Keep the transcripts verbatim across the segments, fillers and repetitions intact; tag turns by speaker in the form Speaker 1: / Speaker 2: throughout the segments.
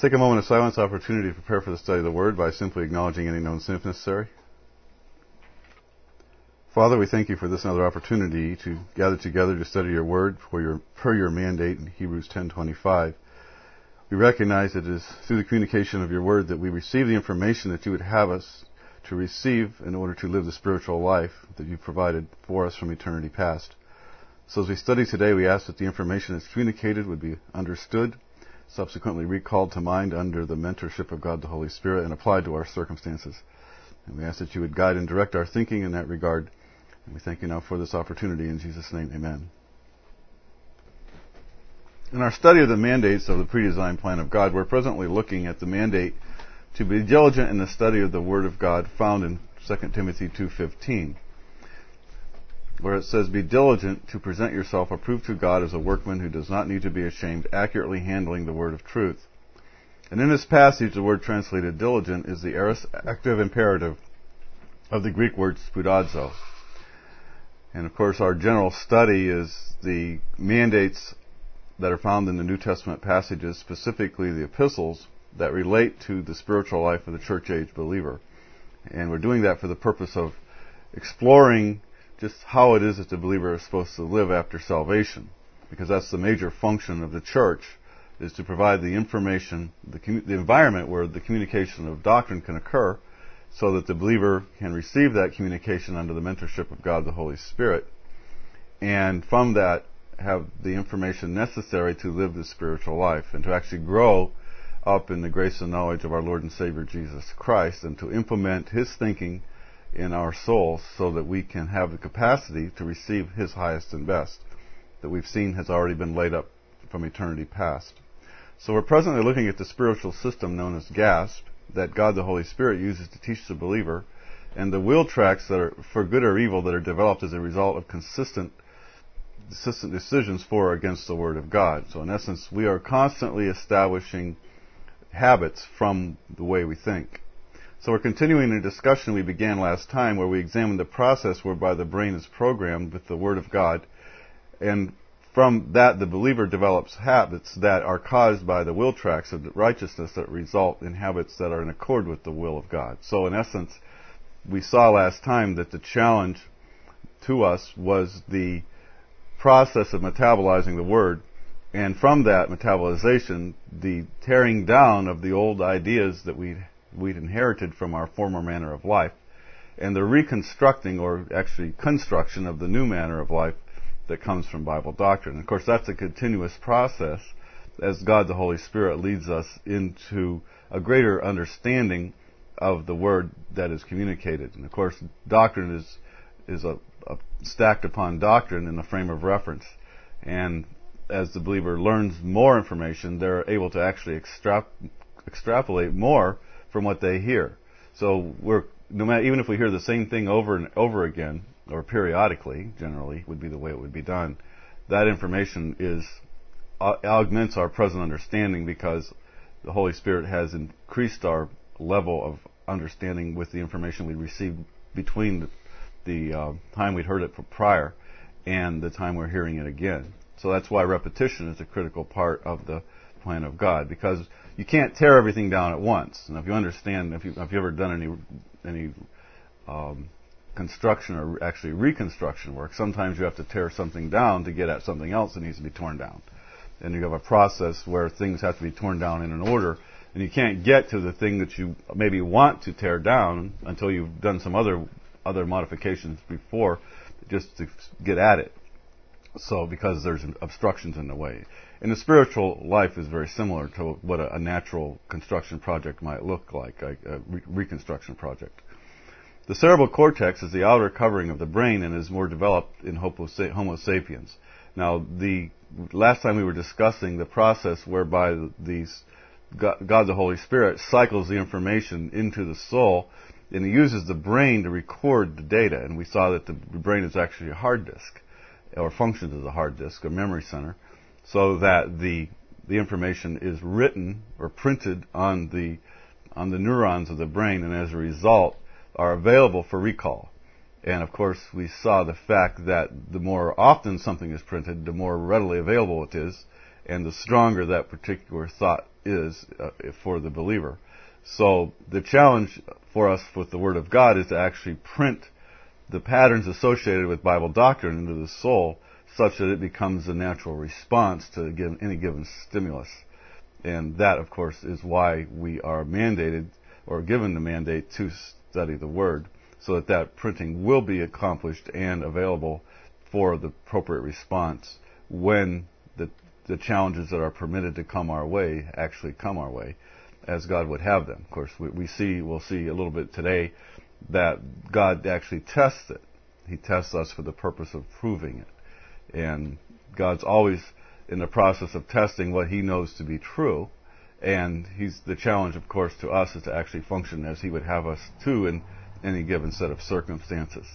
Speaker 1: Take a moment of silence opportunity to prepare for the study of the Word by simply acknowledging any known sin if necessary. Father, we thank you for this another opportunity to gather together to study your Word for your, per your mandate in Hebrews ten twenty-five. We recognize that it is through the communication of your Word that we receive the information that you would have us to receive in order to live the spiritual life that you provided for us from eternity past. So as we study today, we ask that the information that's communicated would be understood, subsequently recalled to mind under the mentorship of God the Holy Spirit and applied to our circumstances. And we ask that you would guide and direct our thinking in that regard. And we thank you now for this opportunity. In Jesus' name, amen. In our study of the mandates of the pre-designed plan of God, we're presently looking at the mandate to be diligent in the study of the Word of God found in Second Timothy two fifteen, where it says, "Be diligent to present yourself approved to God as a workman who does not need to be ashamed, accurately handling the word of truth." And in this passage, the word translated diligent is the aorist active imperative of the Greek word spoudazo. And of course, our general study is the mandates that are found in the New Testament passages, specifically the epistles, that relate to the spiritual life of the church age believer. And we're doing that for the purpose of exploring just how it is that the believer is supposed to live after salvation, because that's the major function of the church, is to provide the information, the, commu- the environment where the communication of doctrine can occur, so that the believer can receive that communication under the mentorship of God the Holy Spirit, and from that have the information necessary to live the spiritual life and to actually grow up in the grace and knowledge of our Lord and Savior Jesus Christ, and to implement His thinking in our souls so that we can have the capacity to receive His highest and best that we've seen has already been laid up from eternity past. So we're presently looking at the spiritual system known as GASP that God the Holy Spirit uses to teach the believer, and the will tracks that are for good or evil that are developed as a result of consistent consistent decisions for or against the Word of God. So in essence, we are constantly establishing habits from the way we think. So we're continuing the discussion we began last time, where we examined the process whereby the brain is programmed with the Word of God, and from that the believer develops habits that are caused by the will tracks of righteousness that result in habits that are in accord with the will of God. So in essence, we saw last time that the challenge to us was the process of metabolizing the Word, and from that metabolization, the tearing down of the old ideas that we'd, we'd inherited from our former manner of life, and the reconstructing, or actually construction, of the new manner of life that comes from Bible doctrine. And of course, that's a continuous process as God the Holy Spirit leads us into a greater understanding of the Word that is communicated. And of course, doctrine is is a, a stacked upon doctrine in the frame of reference. And as the believer learns more information, they're able to actually extra- extrapolate more from what they hear. So we're no matter, even if we hear the same thing over and over again, or periodically, generally would be the way it would be done, that information is uh, augments our present understanding, because the Holy Spirit has increased our level of understanding with the information we received between the, the uh, time we'd heard it prior and the time we're hearing it again. So that's why repetition is a critical part of the plan of God, because you can't tear everything down at once. And if you understand, if, you, if you've ever done any any um, construction or actually reconstruction work, sometimes you have to tear something down to get at something else that needs to be torn down. And you have a process where things have to be torn down in an order, and you can't get to the thing that you maybe want to tear down until you've done some other other modifications before, just to get at it. So, because there's obstructions in the way. And the spiritual life is very similar to what a, a natural construction project might look like, a, a re- reconstruction project. The cerebral cortex is the outer covering of the brain and is more developed in Homo sapiens. Now, the last time we were discussing the process whereby these God, God the Holy Spirit cycles the information into the soul, and He uses the brain to record the data. And we saw that the brain is actually a hard disk, or functions as a hard disk, a memory center, so that the the information is written or printed on the on the neurons of the brain, and as a result are available for recall. And of course, we saw the fact that the more often something is printed, the more readily available it is, and the stronger that particular thought is uh, for the believer. So the challenge for us with the Word of God is to actually print the patterns associated with Bible doctrine into the soul such that it becomes a natural response to give any given stimulus. And that, of course, is why we are mandated or given the mandate to study the Word, so that that printing will be accomplished and available for the appropriate response when the, the challenges that are permitted to come our way actually come our way, as God would have them. Of course, we, we see, we'll see a little bit today that God actually tests it. He tests us for the purpose of proving it. And God's always in the process of testing what He knows to be true. And He's the challenge, of course, to us is to actually function as He would have us to in any given set of circumstances.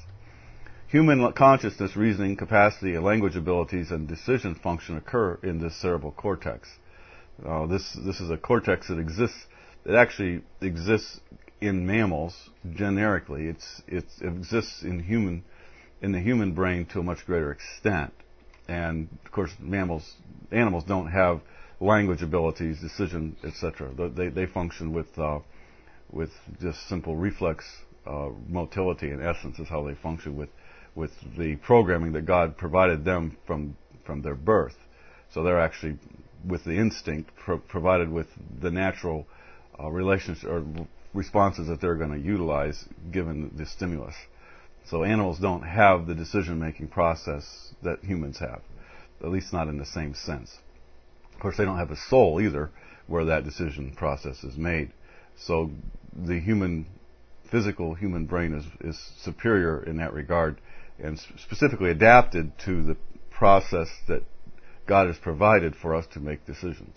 Speaker 1: Human consciousness, reasoning capacity, and language abilities and decision function occur in this cerebral cortex. Uh, this this is a cortex that exists. It actually exists in mammals generically. It's, it's, it exists in human in the human brain to a much greater extent. And of course, mammals, animals don't have language abilities, decision, et cetera. They they function with uh, with just simple reflex uh, motility. In essence, is how they function with with the programming that God provided them from from their birth. So they're actually with the instinct pro- provided with the natural uh, relationship or responses that they're going to utilize given the stimulus. So animals don't have the decision-making process that humans have, at least not in the same sense. Of course, they don't have a soul either, where that decision process is made. So the human, physical human brain is, is superior in that regard, and specifically adapted to the process that God has provided for us to make decisions.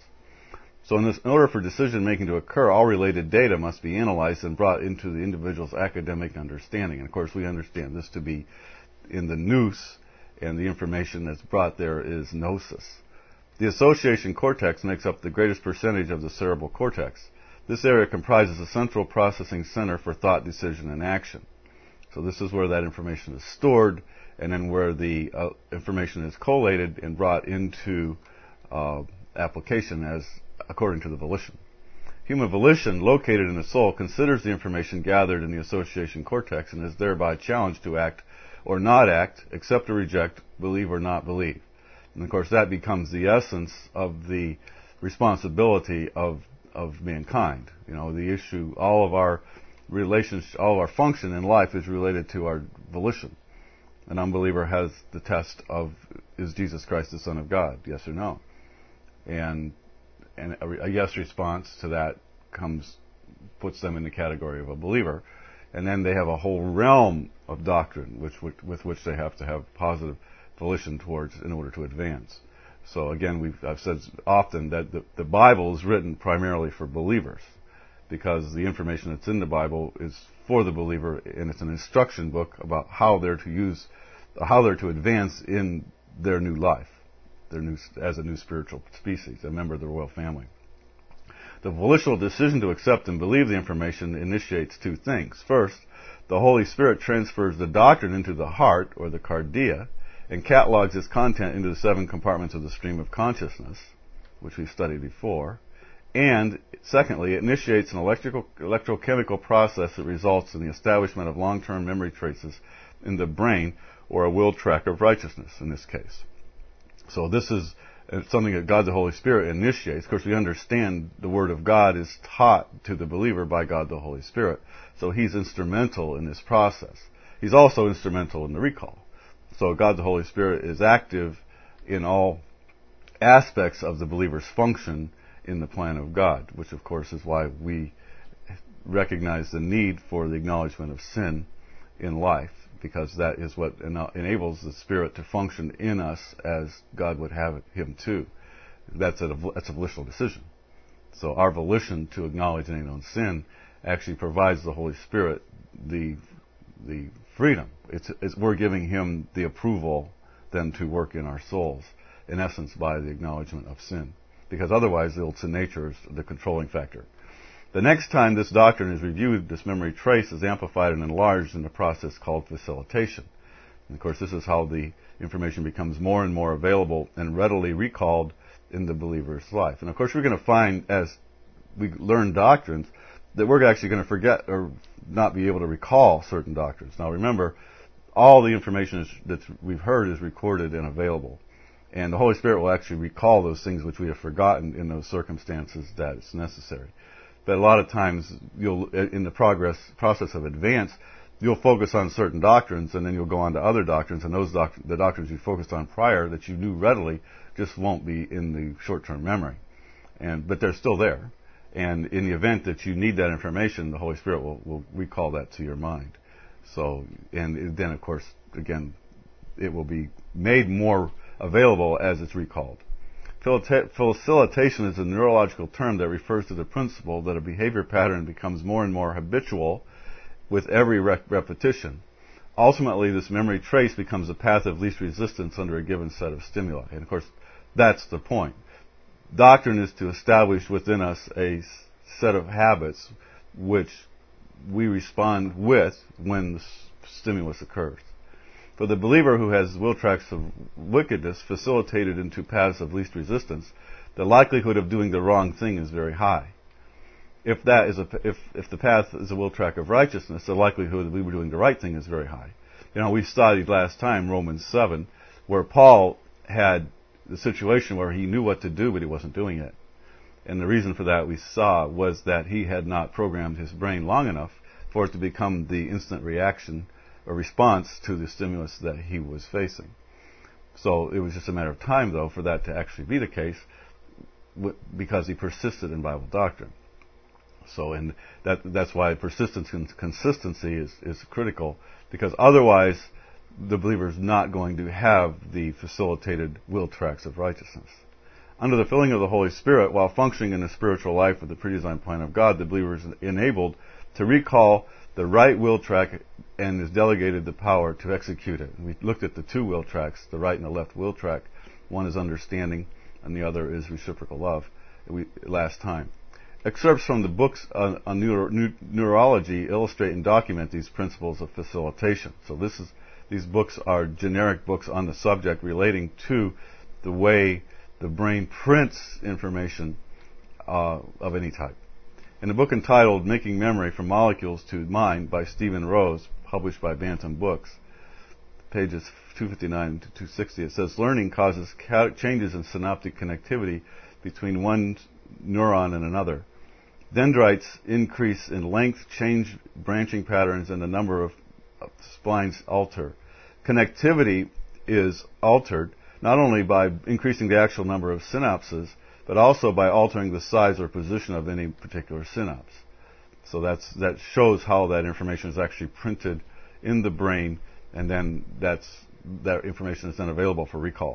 Speaker 1: So in, this, in order for decision-making to occur, all related data must be analyzed and brought into the individual's academic understanding. And of course, we understand this to be in the nous, and the information that's brought there is gnosis. The association cortex makes up the greatest percentage of the cerebral cortex. This area comprises a central processing center for thought, decision, and action. So this is where that information is stored, and then where the uh, information is collated and brought into uh, application as according to the volition. Human volition, located in the soul, considers the information gathered in the association cortex and is thereby challenged to act or not act, accept or reject, believe or not believe. And of course, that becomes the essence of the responsibility of of mankind. You know, the issue, all of our relationship, all of our function in life is related to our volition. An unbeliever has the test of, is Jesus Christ the Son of God? Yes or no? And and a, a yes response to that comes, puts them in the category of a believer. And then they have a whole realm of doctrine which, which, with which they have to have positive volition towards in order to advance. So again, we've, I've said often that the, the Bible is written primarily for believers, because the information that's in the Bible is for the believer, and it's an instruction book about how they're to use, how they're to advance in their new life, their new, as a new spiritual species, a member of the royal family. The volitional decision to accept and believe the information initiates two things. First, the Holy Spirit transfers the doctrine into the heart, or the cardia, and catalogs its content into the seven compartments of the stream of consciousness, which we've studied before. And secondly, it initiates an electrical, electrochemical process that results in the establishment of long-term memory traces in the brain, or a will track of righteousness in this case. So this is something that God the Holy Spirit initiates. Of course, we understand the Word of God is taught to the believer by God the Holy Spirit. So He's instrumental in this process. He's also instrumental in the recall. So God the Holy Spirit is active in all aspects of the believer's function in the plan of God, which of course is why we recognize the need for the acknowledgement of sin in life, because that is what enables the Spirit to function in us as God would have Him to. That's a, that's a volitional decision. So our volition to acknowledge any known sin actually provides the Holy Spirit the the freedom. It's, it's we're giving Him the approval then to work in our souls, in essence, by the acknowledgement of sin, because otherwise the old sin nature is the controlling factor. The next time this doctrine is reviewed, this memory trace is amplified and enlarged in a process called facilitation. And of course, this is how the information becomes more and more available and readily recalled in the believer's life. And of course, we're going to find as we learn doctrines that we're actually going to forget or not be able to recall certain doctrines. Now remember, all the information that we've heard is recorded and available. And the Holy Spirit will actually recall those things which we have forgotten in those circumstances that it's necessary. But a lot of times, you'll, in the progress process of advance, you'll focus on certain doctrines, and then you'll go on to other doctrines, and those doct- the doctrines you focused on prior that you knew readily just won't be in the short-term memory. And but they're still there. And in the event that you need that information, the Holy Spirit will, will recall that to your mind. So, and then of course, again, it will be made more available as it's recalled. Facilitation is a neurological term that refers to the principle that a behavior pattern becomes more and more habitual with every rep- repetition. Ultimately, this memory trace becomes a path of least resistance under a given set of stimuli. And of course, that's the point. Doctrine is to establish within us a set of habits which we respond with when the stimulus occurs. For the believer who has will tracks of wickedness facilitated into paths of least resistance, the likelihood of doing the wrong thing is very high. If that is a, if, if the path is a will track of righteousness, the likelihood that we were doing the right thing is very high. You know, we studied last time Romans seven, where Paul had the situation where he knew what to do, but he wasn't doing it. And the reason for that we saw was that he had not programmed his brain long enough for it to become the instant reaction or response to the stimulus that he was facing. So it was just a matter of time, though, for that to actually be the case, because he persisted in Bible doctrine. So, and that that's why persistence and consistency is, is critical, because otherwise the believer is not going to have the facilitated will tracks of righteousness. Under the filling of the Holy Spirit, while functioning in the spiritual life of the predesigned plan of God, the believer is enabled to recall the right will track and is delegated the power to execute it. And we looked at the two will tracks, the right and the left will track. One is understanding, and the other is reciprocal love. We, last time. Excerpts from the books on, on neuro, neurology illustrate and document these principles of facilitation. So this is these books are generic books on the subject relating to the way the brain prints information uh, of any type. In a book entitled Making Memory from Molecules to Mind by Stephen Rose, published by Bantam Books, pages two fifty-nine to two sixty, it says, learning causes ca- changes in synaptic connectivity between one neuron and another. Dendrites increase in length, change branching patterns, and the number of splines alter. Connectivity is altered not only by increasing the actual number of synapses, but also by altering the size or position of any particular synapse. So that's, that shows how that information is actually printed in the brain, and then that's, that information is then available for recall.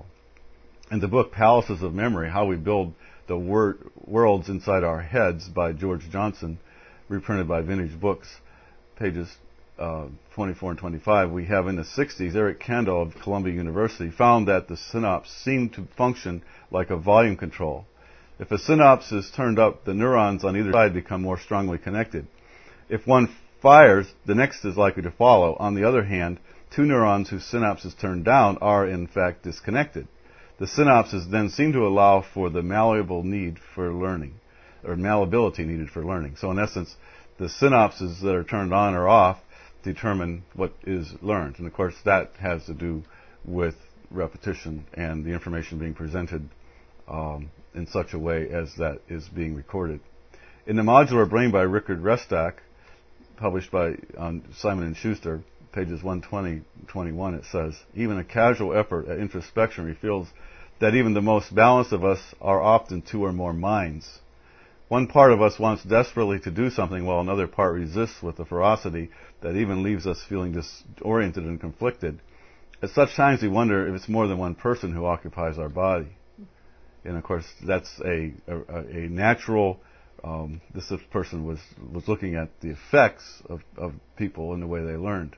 Speaker 1: In the book Palaces of Memory, How We Build the Wor- Worlds Inside Our Heads by George Johnson, reprinted by Vintage Books, pages uh, twenty-four and twenty-five, we have in the sixties, Eric Kandel of Columbia University found that the synapse seemed to function like a volume control. If a synapse is turned up, the neurons on either side become more strongly connected. If one fires, the next is likely to follow. On the other hand, two neurons whose synapse is turned down are in fact disconnected. The synapses then seem to allow for the malleable need for learning, or malleability needed for learning. So in essence, the synapses that are turned on or off determine what is learned. And of course, that has to do with repetition and the information being presented um, in such a way as that is being recorded. In The Modular Brain by Richard Restak, published by um, Simon and Schuster, pages one twenty to twenty-one, it says, even a casual effort at introspection reveals that even the most balanced of us are often two or more minds. One part of us wants desperately to do something while another part resists with a ferocity that even leaves us feeling disoriented and conflicted. At such times we wonder if it's more than one person who occupies our body. And of course, that's a, a, a natural, um, this person was, was looking at the effects of, of people and the way they learned.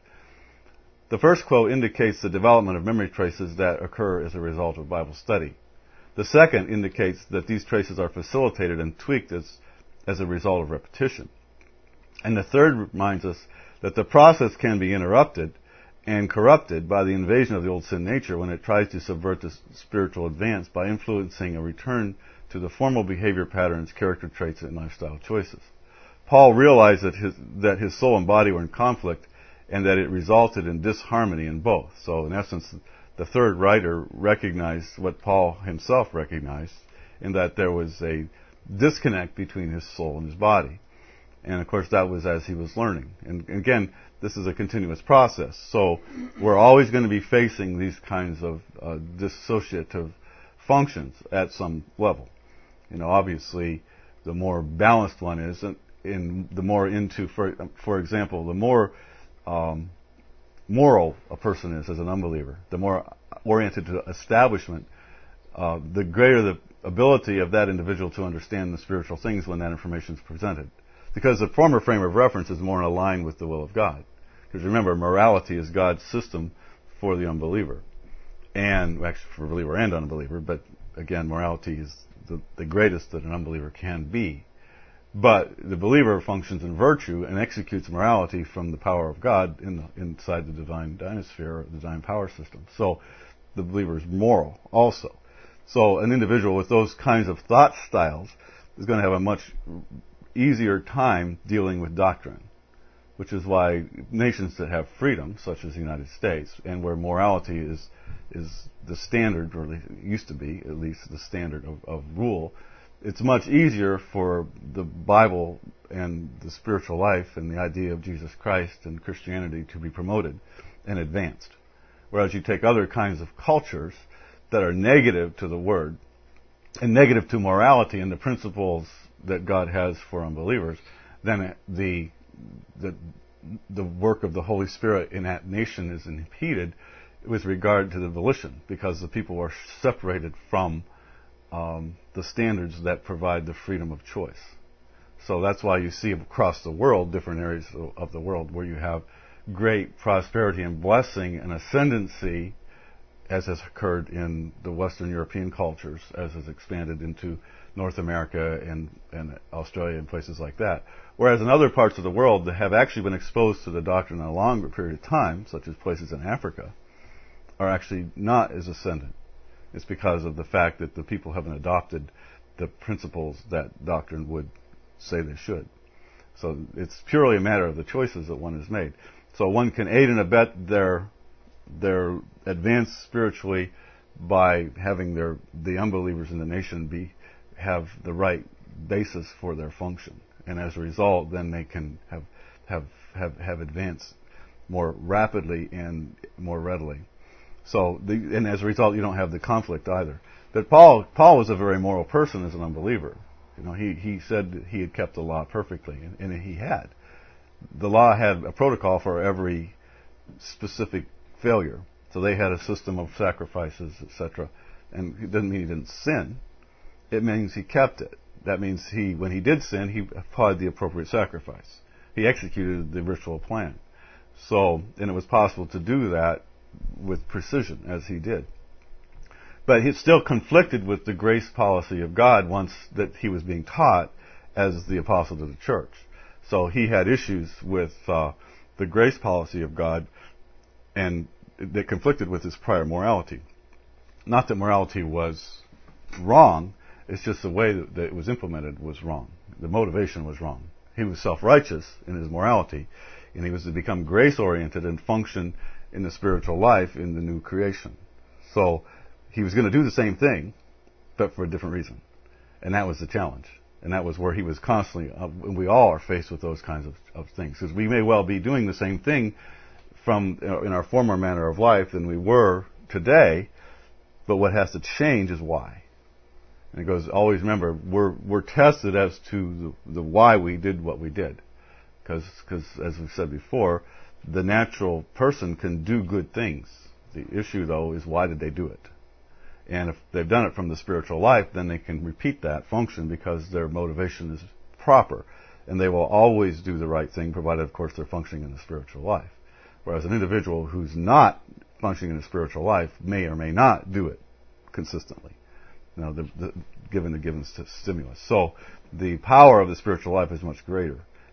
Speaker 1: The first quote indicates the development of memory traces that occur as a result of Bible study. The second indicates that these traces are facilitated and tweaked as, as a result of repetition. And the third reminds us that the process can be interrupted and corrupted by the invasion of the old sin nature when it tries to subvert the spiritual advance by influencing a return to the formal behavior patterns, character traits, and lifestyle choices. Paul realized that his, that his soul and body were in conflict and that it resulted in disharmony in both. So in essence, the third writer recognized what Paul himself recognized, in that there was a disconnect between his soul and his body. And of course that was as he was learning. And again, this is a continuous process. So we're always going to be facing these kinds of uh, dissociative functions at some level. You know, obviously, the more balanced one is, in the more into, for for example, the more um, moral a person is as an unbeliever, the more oriented to establishment, uh, the greater the ability of that individual to understand the spiritual things when that information is presented. Because the former frame of reference is more in line with the will of God. Because remember, morality is God's system for the unbeliever. And, actually for believer and unbeliever, but again, morality is the, the greatest that an unbeliever can be. But the believer functions in virtue and executes morality from the power of God in the, inside the divine dynasphere, or the divine power system. So the believer is moral also. So an individual with those kinds of thought styles is going to have a much easier time dealing with doctrine, which is why nations that have freedom, such as the United States, and where morality is is the standard, or it used to be at least the standard of, of rule, it's much easier for the Bible and the spiritual life and the idea of Jesus Christ and Christianity to be promoted and advanced. Whereas you take other kinds of cultures that are negative to the Word and negative to morality and the principles that God has for unbelievers, then the the the work of the Holy Spirit in that nation is impeded with regard to the volition, because the people are separated from um, the standards that provide the freedom of choice. So that's why you see across the world, different areas of the world, where you have great prosperity and blessing and ascendancy, as has occurred in the Western European cultures, as has expanded into North America and, and Australia and places like that. Whereas in other parts of the world that have actually been exposed to the doctrine in a longer period of time, such as places in Africa, are actually not as ascendant. It's because of the fact that the people haven't adopted the principles that doctrine would say they should. So it's purely a matter of the choices that one has made. So one can aid and abet their their advance spiritually by having their the unbelievers in the nation be have the right basis for their function, and as a result, then they can have have have, have advanced more rapidly and more readily. So, the, and as a result, you don't have the conflict either. But Paul Paul was a very moral person as an unbeliever. You know, he he said that he had kept the law perfectly, and, and he had. The law had a protocol for every specific failure. So they had a system of sacrifices, et cetera. And it doesn't mean he didn't sin. It means he kept it. That means he, when he did sin, he applied the appropriate sacrifice. He executed the ritual plan. So, and it was possible to do that with precision, as he did. But he still conflicted with the grace policy of God once that he was being taught as the apostle to the church. So he had issues with uh, the grace policy of God, and that conflicted with his prior morality. Not that morality was wrong, it's just the way that it was implemented was wrong. The motivation was wrong. He was self-righteous in his morality, and he was to become grace-oriented and function in the spiritual life in the new creation. So he was going to do the same thing, but for a different reason. And that was the challenge. And that was where he was constantly, uh, and we all are faced with those kinds of, of things. Because we may well be doing the same thing from you know, in our former manner of life than we were today, but what has to change is why. And it goes, always remember, we're we're tested as to the, the why we did what we did. Because, as we've said before, the natural person can do good things. The issue, though, is why did they do it? And if they've done it from the spiritual life, then they can repeat that function because their motivation is proper. And they will always do the right thing, provided, of course, they're functioning in the spiritual life. Whereas an individual who's not functioning in the spiritual life may or may not do it consistently, you know, the, the, given the given st- stimulus. So the power of the spiritual life is much greater.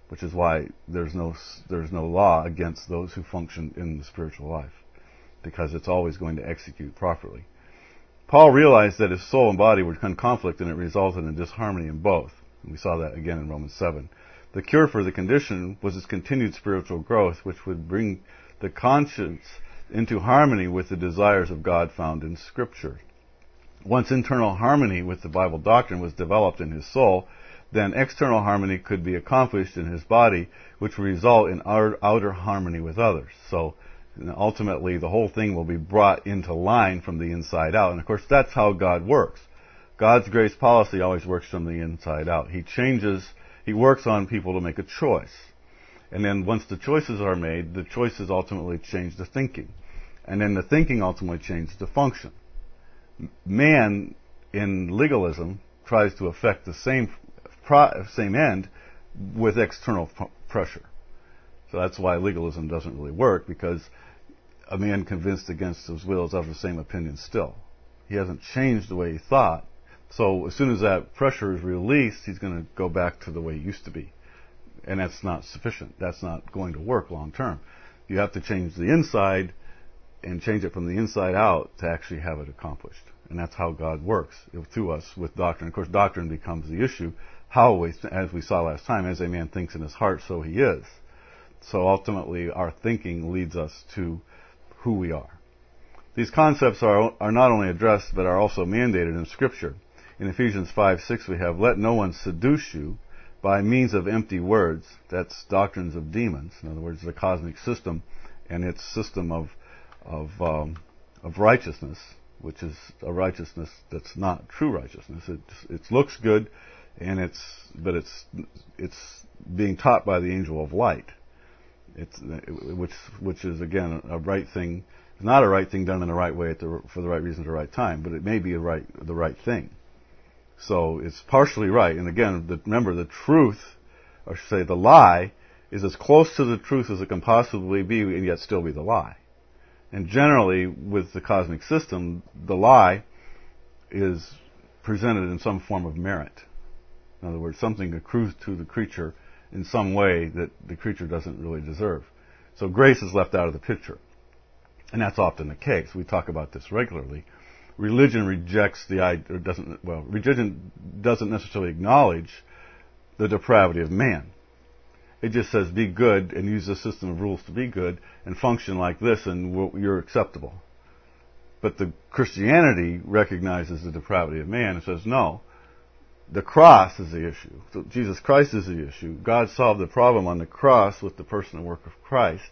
Speaker 1: which is why there's no there's no law against those who function in the spiritual life, because it's always going to execute properly. Paul realized that his soul and body were in conflict, and it resulted in disharmony in both. And we saw that again in Romans seven. The cure for the condition was his continued spiritual growth, which would bring the conscience into harmony with the desires of God found in Scripture. Once internal harmony with the Bible doctrine was developed in his soul, then external harmony could be accomplished in his body, which would result in outer, outer harmony with others. So ultimately, the whole thing will be brought into line from the inside out. And of course, that's how God works. God's grace policy always works from the inside out. He changes, He works on people to make a choice. And then once the choices are made, the choices ultimately change the thinking. And then the thinking ultimately changes the function. Man, in legalism, tries to affect the same same end with external p- pressure. So that's why legalism doesn't really work, because a man convinced against his will is of the same opinion still. He hasn't changed the way he thought. So as soon as that pressure is released, he's going to go back to the way he used to be. And that's not sufficient. That's not going to work long term. You have to change the inside and change it from the inside out to actually have it accomplished. And that's how God works through us with doctrine. Of course, doctrine becomes the issue. How, we, as we saw last time, as a man thinks in his heart, so he is. So ultimately, our thinking leads us to who we are. These concepts are, are not only addressed, but are also mandated in Scripture. In Ephesians five six, we have, "Let no one seduce you by means of empty words." That's doctrines of demons. In other words, the cosmic system and its system of of um, of righteousness, which is a righteousness that's not true righteousness. It it looks good, and it's but it's it's being taught by the angel of light. It's which which is again a right thing. It's not a right thing done in the right way at the, for the right reason at the right time, but it may be a right the right thing. So it's partially right. And again, the, remember the truth, or I should say the lie, is as close to the truth as it can possibly be, and yet still be the lie. And generally, with the cosmic system, the lie is presented in some form of merit. In other words, something accrues to the creature in some way that the creature doesn't really deserve. So grace is left out of the picture. And that's often the case. We talk about this regularly. Religion rejects the idea, or doesn't, well, religion doesn't necessarily acknowledge the depravity of man. It just says be good and use a system of rules to be good and function like this and we'll, you're acceptable. But the Christianity recognizes the depravity of man and says no, the cross is the issue. So Jesus Christ is the issue. God solved the problem on the cross with the person and work of Christ.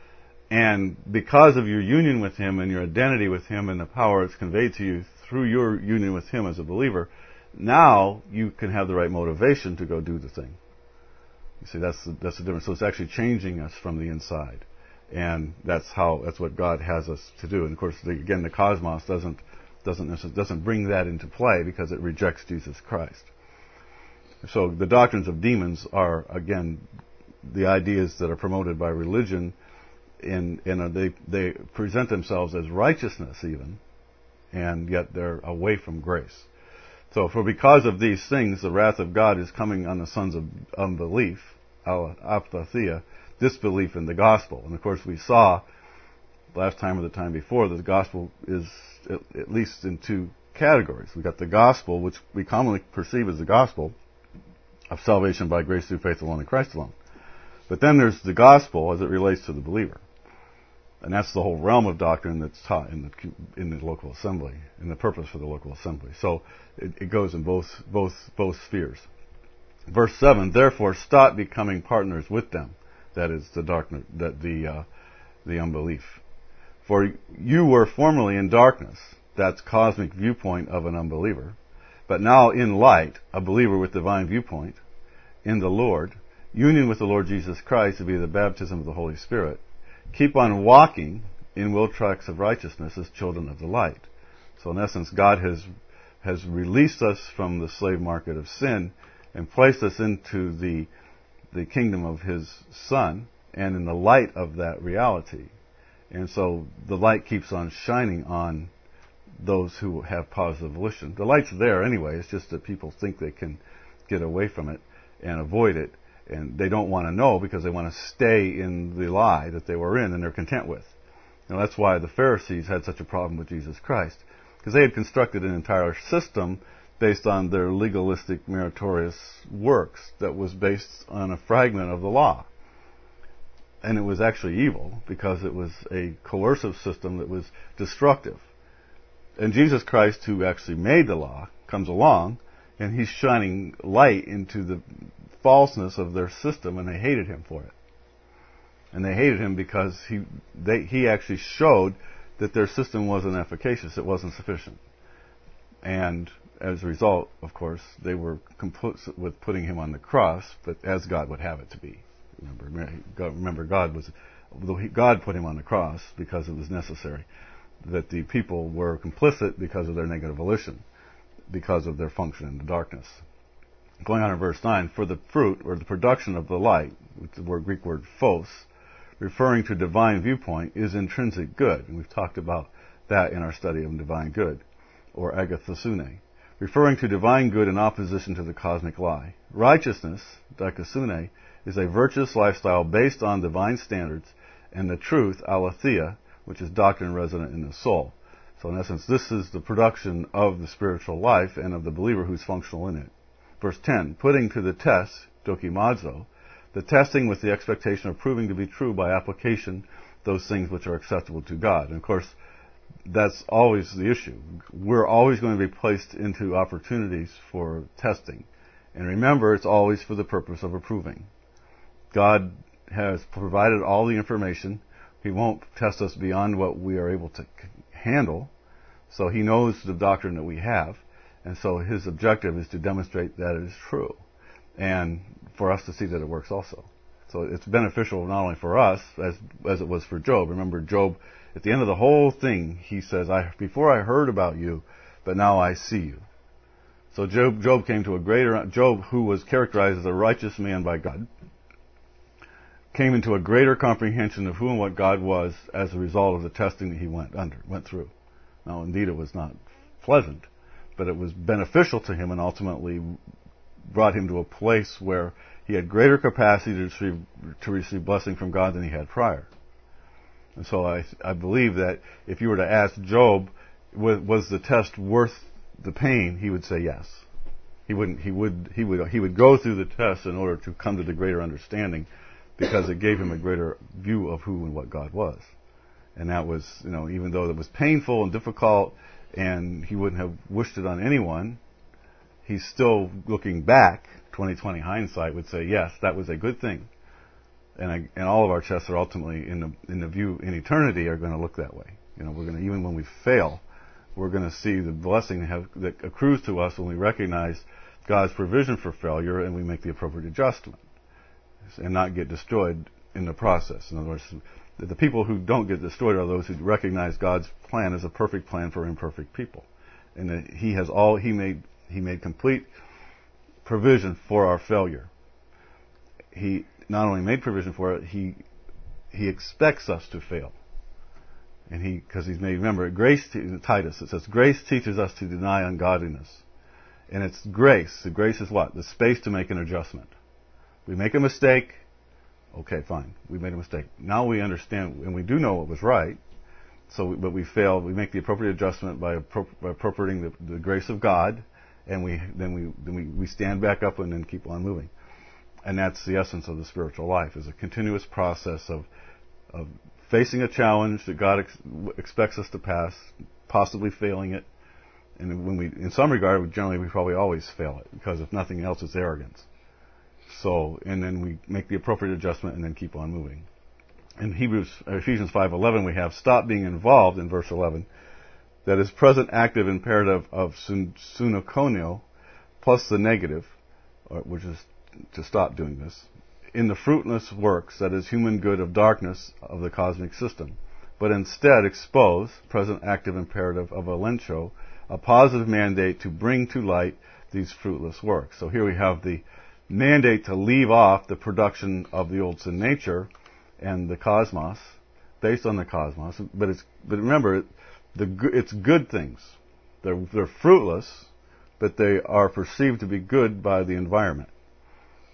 Speaker 1: And because of your union with Him and your identity with Him and the power it's conveyed to you through your union with Him as a believer, now you can have the right motivation to go do the thing. You see, that's the, that's the difference. So it's actually changing us from the inside, and that's how that's what God has us to do. And of course, the, again, the cosmos doesn't doesn't doesn't bring that into play because it rejects Jesus Christ. So the doctrines of demons are again the ideas that are promoted by religion. In, in a, they they present themselves as righteousness even, and yet they're away from grace. So for because of these things, the wrath of God is coming on the sons of unbelief, apatheia, disbelief in the gospel. And of course we saw last time or the time before that the gospel is at, at least in two categories. We've got the gospel, which we commonly perceive as the gospel of salvation by grace through faith alone in Christ alone. But then there's the gospel as it relates to the believer. And that's the whole realm of doctrine that's taught in the in the local assembly, and the purpose for the local assembly. So it, it goes in both both both spheres. Verse seven. Therefore, stop becoming partners with them. That is the darkness, that the uh, the unbelief. For you were formerly in darkness. That's cosmic viewpoint of an unbeliever. But now in light, a believer with divine viewpoint in the Lord, union with the Lord Jesus Christ to be the baptism of the Holy Spirit. Keep on walking in will tracks of righteousness as children of the light. So in essence, God has has released us from the slave market of sin and placed us into the the kingdom of His Son and in the light of that reality. And so the light keeps on shining on those who have positive volition. The light's there anyway. It's just that people think they can get away from it and avoid it. And they don't want to know because they want to stay in the lie that they were in and they're content with. You know, that's why the Pharisees had such a problem with Jesus Christ, because they had constructed an entire system based on their legalistic, meritorious works that was based on a fragment of the law. And it was actually evil because it was a coercive system that was destructive. And Jesus Christ, who actually made the law, comes along and he's shining light into the falseness of their system, and they hated him for it. And they hated him because he they, he actually showed that their system wasn't efficacious, it wasn't sufficient. And as a result, of course, they were complicit with putting him on the cross, but as God would have it to be. Remember, God, remember God was God put him on the cross because it was necessary. That the people were complicit because of their negative volition, because of their function in the darkness. Going on in verse nine, for the fruit, or the production of the light, which is the word, Greek word phos, referring to divine viewpoint, is intrinsic good. And we've talked about that in our study of divine good, or agathosune, referring to divine good in opposition to the cosmic lie. Righteousness, dikasune, is a virtuous lifestyle based on divine standards, and the truth, aletheia, which is doctrine resident in the soul. So in essence, this is the production of the spiritual life and of the believer who's functional in it. Verse ten, putting to the test, dokimazo, the testing with the expectation of proving to be true by application those things which are acceptable to God. And of course, that's always the issue. We're always going to be placed into opportunities for testing. And remember, it's always for the purpose of approving. God has provided all the information. He won't test us beyond what we are able to handle. So he knows the doctrine that we have. And so his objective is to demonstrate that it is true. And for us to see that it works also. So it's beneficial not only for us, as as it was for Job. Remember, Job, at the end of the whole thing, he says, I, before I heard about you, but now I see you. So Job, Job came to a greater, Job, who was characterized as a righteous man by God, came into a greater comprehension of who and what God was as a result of the testing that he went under, went through. Now, indeed, it was not pleasant, but it was beneficial to him and ultimately brought him to a place where he had greater capacity to receive, to receive blessing from God than he had prior. And so I, I believe that if you were to ask Job, was, was the test worth the pain, he would say yes. He wouldn't. He would. He would. He would go through the test in order to come to the greater understanding, because it gave him a greater view of who and what God was. And that was, you know, even though it was painful and difficult, and he wouldn't have wished it on anyone, he's still looking back, twenty twenty hindsight would say, yes, that was a good thing. And I, and all of our tests are ultimately in the in the view in eternity are going to look that way. You know, we're going to, even when we fail, we're going to see the blessing have, that accrues to us when we recognize God's provision for failure and we make the appropriate adjustment and not get destroyed in the process. In other words, the people who don't get destroyed are those who recognize God's plan as a perfect plan for imperfect people, and that He has all He made He made complete provision for our failure. He not only made provision for it, He He expects us to fail. And he, because he's made, remember, grace, in Titus, it says, grace teaches us to deny ungodliness. And it's grace. The grace is what? The space to make an adjustment. We make a mistake. Okay, fine. We made a mistake. Now we understand, and we do know what was right. So, but we fail. We make the appropriate adjustment by, appro- by appropriating the, the grace of God, and we then we then we, we stand back up and then keep on moving. And that's the essence of the spiritual life: is a continuous process of of facing a challenge that God ex- expects us to pass, possibly failing it, and when we, in some regard, generally we probably always fail it, because if nothing else, it's arrogance. So, and then we make the appropriate adjustment and then keep on moving. In Hebrews, Ephesians five eleven, we have stop being involved in verse eleven. That is present active imperative of sun, sunokonio plus the negative, which is to stop doing this, in the fruitless works, that is human good of darkness of the cosmic system, but instead expose, present active imperative of elencho, a positive mandate to bring to light these fruitless works. So here we have the mandate to leave off the production of the old sin nature and the cosmos, based on the cosmos, but it's but remember, the it's good things. They're they're fruitless, but they are perceived to be good by the environment.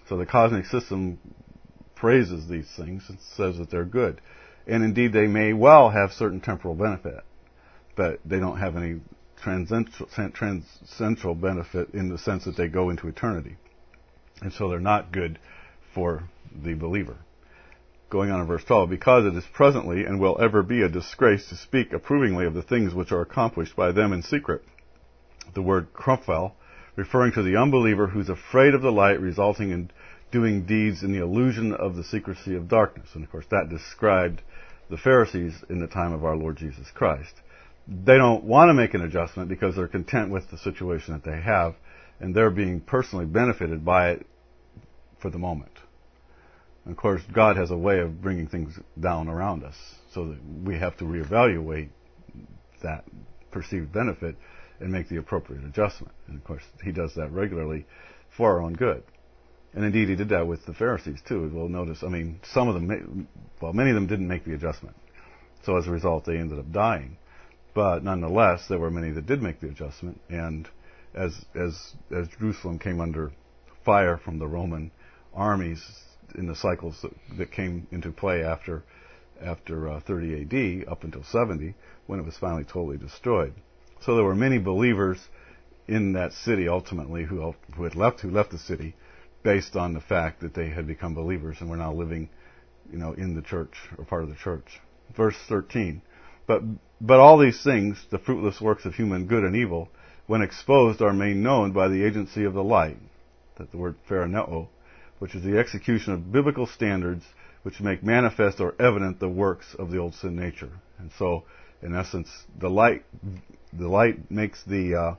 Speaker 1: So the cosmic system praises these things and says that they're good. And indeed, they may well have certain temporal benefit, but they don't have any transcendental, transcendental benefit in the sense that they go into eternity. And so they're not good for the believer. Going on in verse twelve, because it is presently and will ever be a disgrace to speak approvingly of the things which are accomplished by them in secret. The word krumphel, referring to the unbeliever who's afraid of the light, resulting in doing deeds in the illusion of the secrecy of darkness. And of course that described the Pharisees in the time of our Lord Jesus Christ. They don't want to make an adjustment because they're content with the situation that they have, and they're being personally benefited by it for the moment. And of course, God has a way of bringing things down around us, so that we have to reevaluate that perceived benefit and make the appropriate adjustment. And of course, He does that regularly for our own good. And indeed, He did that with the Pharisees too. We'll notice, I mean, some of them, well, many of them didn't make the adjustment. So as a result, they ended up dying. But nonetheless, there were many that did make the adjustment. And as as as Jerusalem came under fire from the Roman armies in the cycles that, that came into play after after uh, thirty A D up until seventy, when it was finally totally destroyed. So there were many believers in that city ultimately who who had left who left the city based on the fact that they had become believers and were now living, you know, in the church or part of the church. Verse thirteen. But but all these things, the fruitless works of human good and evil, when exposed, are made known by the agency of the light. That's the word pharoneo, which is the execution of biblical standards which make manifest or evident the works of the old sin nature. And so, in essence, the light the light makes the uh,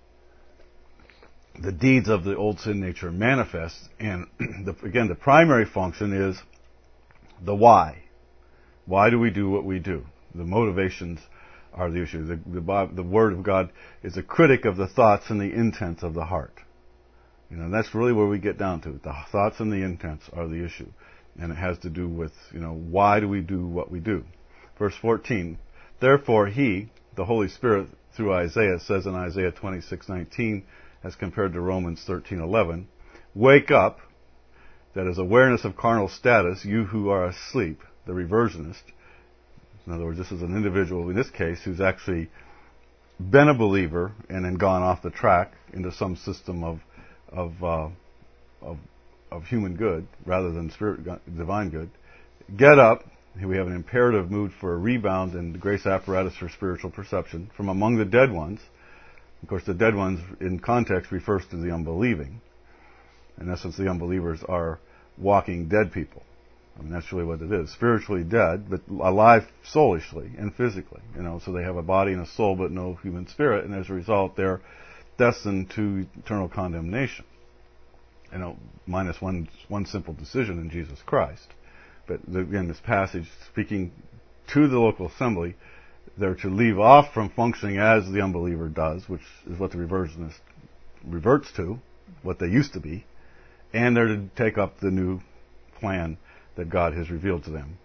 Speaker 1: the deeds of the old sin nature manifest. And the, again, the primary function is the why. Why do we do what we do? The motivations are the issue. The, the, the Word of God is a critic of the thoughts and the intents of the heart. You know, that's really where we get down to it. The thoughts and the intents are the issue. And it has to do with, you know, why do we do what we do? Verse fourteen, therefore He, the Holy Spirit, through Isaiah, says in Isaiah twenty-six nineteen, as compared to Romans thirteen eleven, wake up, that is awareness of carnal status, you who are asleep, the reversionist. In other words, this is an individual, in this case, who's actually been a believer and then gone off the track into some system of of uh, of, of human good rather than spirit, divine good. Get up. Here we have an imperative mood for a rebound and the grace apparatus for spiritual perception from among the dead ones. Of course, the dead ones, in context, refers to the unbelieving. In essence, the unbelievers are walking dead people. I mean, that's really what it is. Spiritually dead, but alive soulishly and physically. You know, so they have a body and a soul, but no human spirit, and as a result, they're destined to eternal condemnation. You know, minus one one simple decision in Jesus Christ. But the, again, this passage speaking to the local assembly, they're to leave off from functioning as the unbeliever does, which is what the reversionist reverts to, what they used to be, and they're to take up the new plan that God has revealed to them.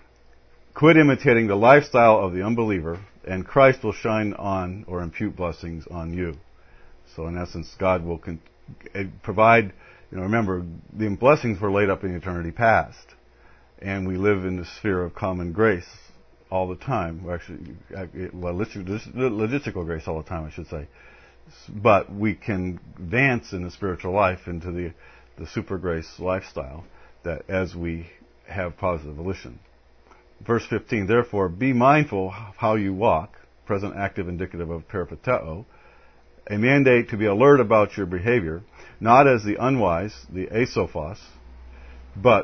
Speaker 1: Quit imitating the lifestyle of the unbeliever, and Christ will shine on or impute blessings on you. So in essence, God will con- provide, you know, remember, the blessings were laid up in eternity past, and we live in the sphere of common grace all the time. Well, actually, well, logistical grace all the time, I should say. But we can advance in the spiritual life into the, the super grace lifestyle that as we have positive volition. Verse fifteen, therefore, be mindful how you walk, present active indicative of peripateo, a mandate to be alert about your behavior, not as the unwise, the asophos, but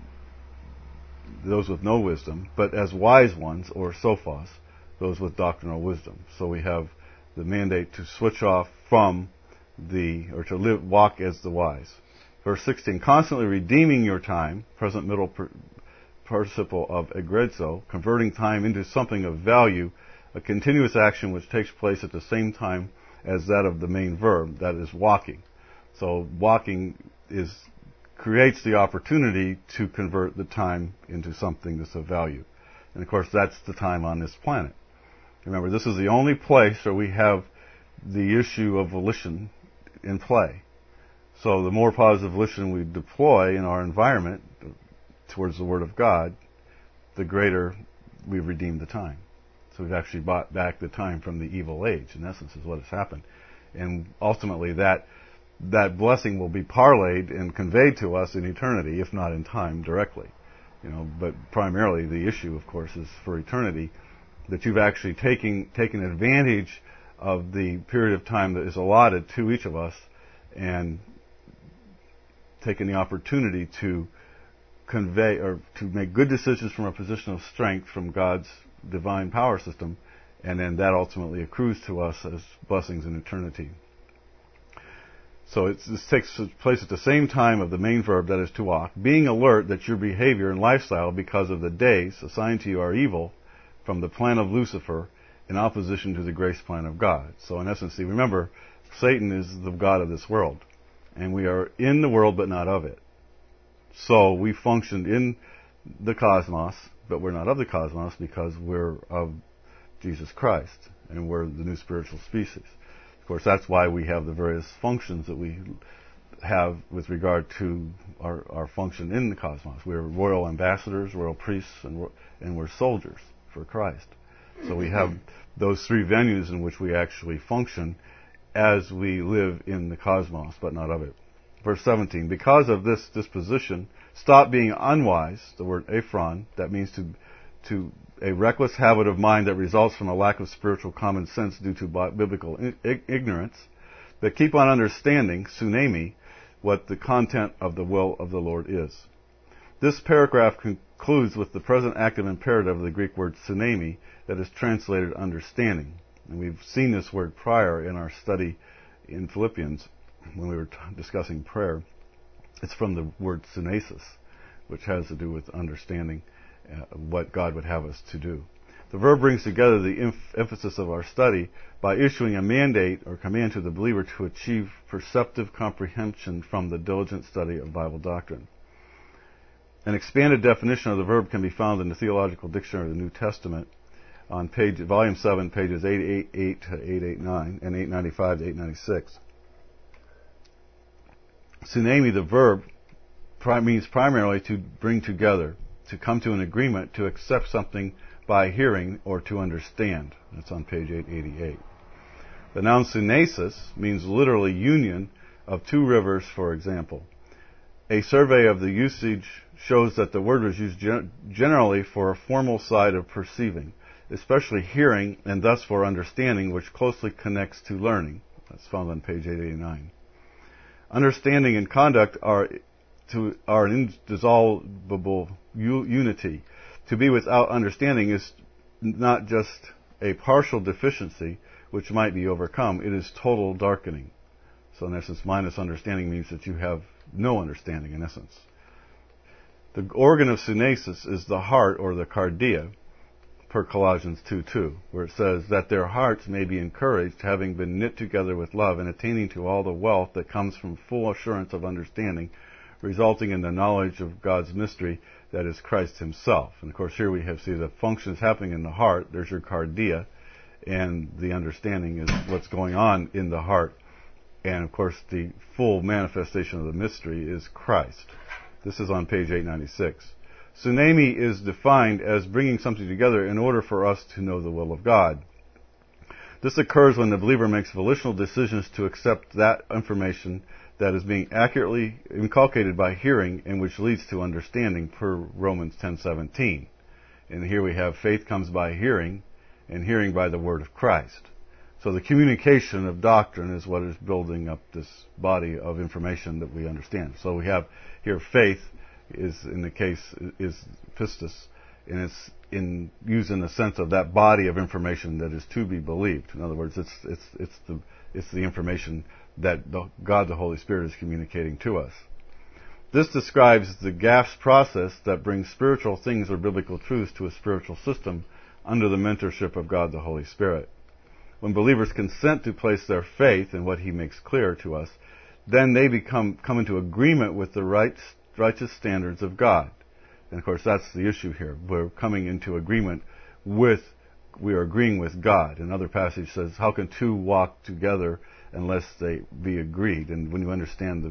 Speaker 1: those with no wisdom, but as wise ones, or sophos, those with doctrinal wisdom. So we have the mandate to switch off from the, or to live, walk as the wise. Verse sixteen, constantly redeeming your time, present middle per, participle of egrezo, converting time into something of value, a continuous action which takes place at the same time as that of the main verb, that is walking. So walking is creates the opportunity to convert the time into something that's of value. And of course, that's the time on this planet. Remember, this is the only place where we have the issue of volition in play. So the more positive volition we deploy in our environment towards the Word of God, the greater we've redeemed the time. So we've actually bought back the time from the evil age, in essence, is what has happened. And ultimately that that blessing will be parlayed and conveyed to us in eternity, if not in time directly. You know, but primarily the issue, of course, is for eternity, that you've actually taken taken advantage of the period of time that is allotted to each of us and taken the opportunity to convey or to make good decisions from a position of strength from God's divine power system, and then that ultimately accrues to us as blessings in eternity. So it's, this takes place at the same time of the main verb, that is to walk, being alert that your behavior and lifestyle because of the days assigned to you are evil from the plan of Lucifer in opposition to the grace plan of God. So in essence, see, remember, Satan is the god of this world, and we are in the world but not of it. So we function in the cosmos, but we're not of the cosmos because we're of Jesus Christ, and we're the new spiritual species. Of course, that's why we have the various functions that we have with regard to our, our function in the cosmos. We're royal ambassadors, royal priests, and we're, and we're soldiers for Christ. So we have those three venues in which we actually function as we live in the cosmos, but not of it. Verse seventeen, because of this disposition, stop being unwise, the word ephron, that means to to a reckless habit of mind that results from a lack of spiritual common sense due to biblical ignorance, but keep on understanding, tsunami, what the content of the will of the Lord is. This paragraph concludes with the present active imperative of the Greek word tsunami that is translated understanding. And we've seen this word prior in our study in Philippians when we were t- discussing prayer. It's from the word synesis, which has to do with understanding uh, what God would have us to do. The verb brings together the inf- emphasis of our study by issuing a mandate or command to the believer to achieve perceptive comprehension from the diligent study of Bible doctrine. An expanded definition of the verb can be found in the Theological Dictionary of the New Testament on page, volume seven, pages eight eighty-eight to eight eighty-nine and eight ninety-five to eight ninety-six. Tsunami, the verb, pri- means primarily to bring together, to come to an agreement, to accept something by hearing, or to understand. That's on page eight eighty-eight. The noun synesis means literally union of two rivers, for example. A survey of the usage shows that the word was used gen- generally for a formal side of perceiving, especially hearing, and thus for understanding, which closely connects to learning. That's found on page eight eighty-nine. Understanding and conduct are to are an indissoluble u- unity. To be without understanding is not just a partial deficiency which might be overcome. It is total darkening. So in essence, minus understanding means that you have no understanding, in essence. The organ of synesis is the heart, or the cardia, per Colossians two two, where it says that their hearts may be encouraged, having been knit together with love, and attaining to all the wealth that comes from full assurance of understanding, resulting in the knowledge of God's mystery, that is Christ himself. And of course here we have see the functions happening in the heart. There's your cardia, and the understanding is what's going on in the heart. And of course the full manifestation of the mystery is Christ. This is on page eight ninety-six. Tsunami is defined as bringing something together in order for us to know the will of God. This occurs when the believer makes volitional decisions to accept that information that is being accurately inculcated by hearing, and which leads to understanding, per Romans ten seventeen. And here we have faith comes by hearing, and hearing by the word of Christ. So the communication of doctrine is what is building up this body of information that we understand. So we have here faith is, in the case, is pistis, and it's in used in the sense of that body of information that is to be believed. In other words, it's it's it's the it's the information that the, God the Holy Spirit is communicating to us. This describes the G A F S process that brings spiritual things or biblical truths to a spiritual system under the mentorship of God the Holy Spirit. When believers consent to place their faith in what He makes clear to us, then they become come into agreement with the right, righteous standards of God. And of course, that's the issue here. We're coming into agreement with, we are agreeing with God. Another passage says, how can two walk together unless they be agreed? And when you understand the,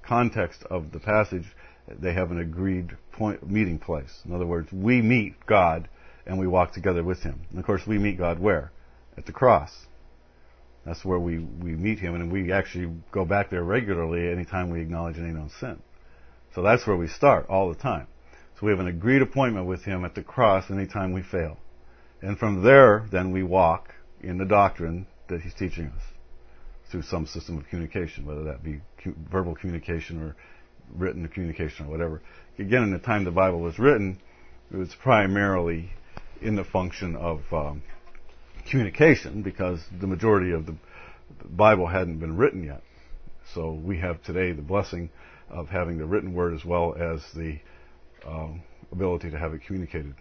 Speaker 1: context of the passage, they have an agreed point, meeting place. In other words, we meet God and we walk together with Him. And of course, we meet God where? At the cross. That's where we, we meet Him, and we actually go back there regularly anytime we acknowledge any known sin. So that's where we start all the time. So we have an agreed appointment with Him at the cross anytime we fail. And from there, then we walk in the doctrine that He's teaching us through some system of communication, whether that be verbal communication or written communication or whatever. Again, in the time the Bible was written, it was primarily in the function of um, communication, because the majority of the Bible hadn't been written yet. So we have today the blessing of having the written word as well as the um, ability to have it communicated.